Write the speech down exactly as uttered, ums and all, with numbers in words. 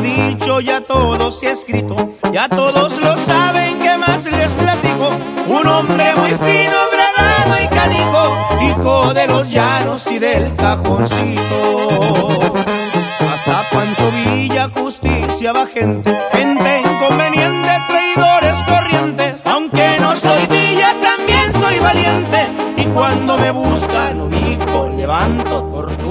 dicho, ya todo se ha escrito, ya todos lo saben, ¿qué más les platico? Un hombre muy fino, bragado y canijo, hijo de los llanos y del Cajoncito. Hasta Pancho Villa justiciaba gente, gente inconveniente, traidores corrientes. Aunque no soy Villa, también soy valiente, y cuando me buscan ubico, levanto torta.